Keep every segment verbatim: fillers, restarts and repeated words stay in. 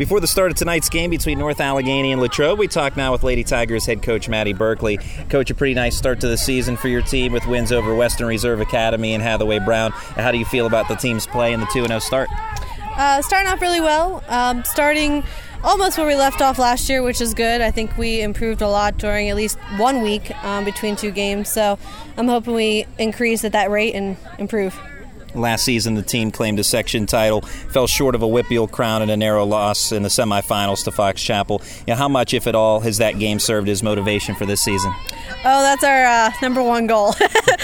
Before the start of tonight's game between North Allegheny and Latrobe, we talk now with Lady Tigers head coach Maddie Berkeley. Coach, a pretty nice start to the season for your team with wins over Western Reserve Academy and Hathaway Brown. How do you feel about the team's play and the two and oh start? Uh, starting off really well. Um, starting almost where we left off last year, which is good. I think we improved a lot during at least one week um, between two games. So I'm hoping we increase at that rate and improve. Last season, the team claimed a section title, fell short of a Whitfield crown and a narrow loss in the semifinals to Fox Chapel. You know, how much, if at all, has that game served as motivation for this season? Oh, that's our uh, number one goal,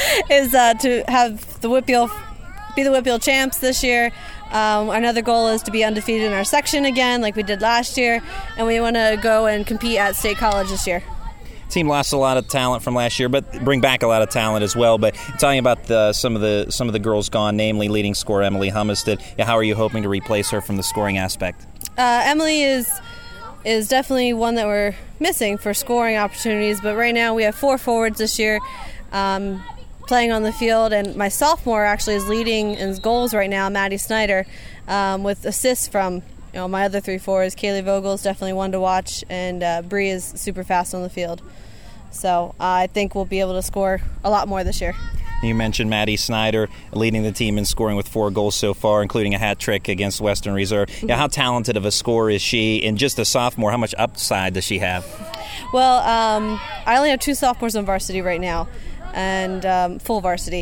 is uh, to have the Whitfield be the Whitfield champs this year. Um, another goal is to be undefeated in our section again, like we did last year, and we want to go and compete at State College this year. Team lost a lot of talent from last year, but bring back a lot of talent as well. But talking about the, some of the some of the girls gone, namely leading scorer Emily Humested, yeah, how are you hoping to replace her from the scoring aspect? Uh, Emily is is definitely one that we're missing for scoring opportunities. But right now we have four forwards this year um, playing on the field, and my sophomore actually is leading in goals right now, Maddie Snyder, um, with assists from. You know, my other three forwards, Kaylee Vogel is definitely one to watch, and uh, Bree is super fast on the field. So uh, I think we'll be able to score a lot more this year. You mentioned Maddie Snyder leading the team in scoring with four goals so far, including a hat trick against Western Reserve. Mm-hmm. Yeah, how talented of a scorer is she? And just a sophomore, how much upside does she have? Well, um, I only have two sophomores on varsity right now, and um, full varsity.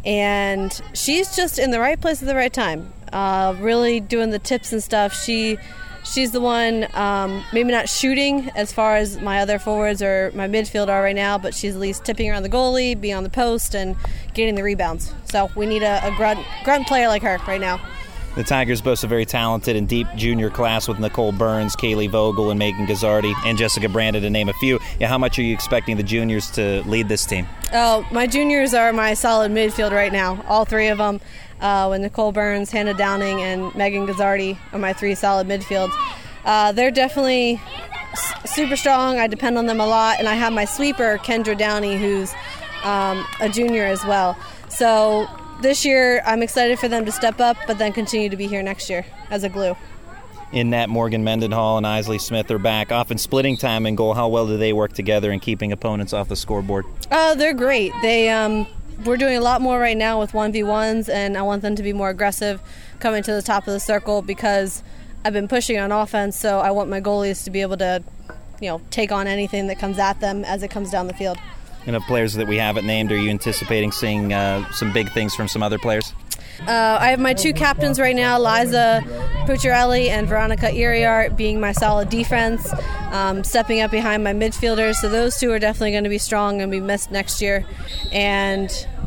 And she's just in the right place at the right time. Uh, really doing the tips and stuff. She, she's the one, um, maybe not shooting as far as my other forwards or my midfield are right now, but she's at least tipping around the goalie, being on the post, and getting the rebounds. So we need a, a grunt, grunt player like her right now. The Tigers boast a very talented and deep junior class with Nicole Burns, Kaylee Vogel, and Megan Gazzardi, and Jessica Brandon, to name a few. Yeah, how much are you expecting the juniors to lead this team? Oh, my juniors are my solid midfield right now, all three of them. Uh, with Nicole Burns, Hannah Downing, and Megan Gazzardi are my three solid midfields. Uh, they're definitely s- super strong. I depend on them a lot, and I have my sweeper, Kendra Downey, who's um, a junior as well. So this year, I'm excited for them to step up, but then continue to be here next year as a glue. In that, Morgan Mendenhall and Isley Smith are back, often splitting time and goal. How well do they work together in keeping opponents off the scoreboard? Uh, they're great. They um, we're doing a lot more right now with one v ones, and I want them to be more aggressive coming to the top of the circle because I've been pushing on offense, so I want my goalies to be able to, you know, take on anything that comes at them as it comes down the field. And of players that we haven't named, are you anticipating seeing uh, some big things from some other players? Uh, I have my two captains right now, Liza Pucciarelli and Veronica Iriart, being my solid defense, um, stepping up behind my midfielders. So those two are definitely going to be strong and be missed next year. And,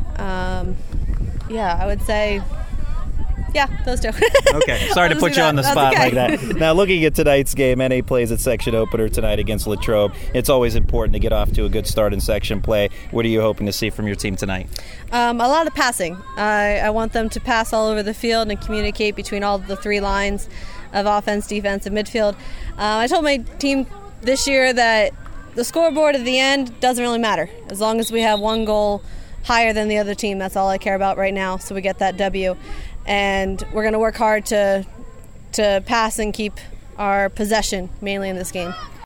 um, yeah, I would say... Yeah, those two. Okay, sorry to put you that. on the That's spot okay. like that. Now, looking at tonight's game, N A plays its section opener tonight against Latrobe. It's always important to get off to a good start in section play. What are you hoping to see from your team tonight? Um, a lot of passing. I, I want them to pass all over the field and communicate between all the three lines of offense, defense, and midfield. Uh, I told my team this year that the scoreboard at the end doesn't really matter. As long as we have one goal higher than the other team, that's all I care about right now, so we get that W. And we're going to work hard to to pass and keep our possession mainly in this game.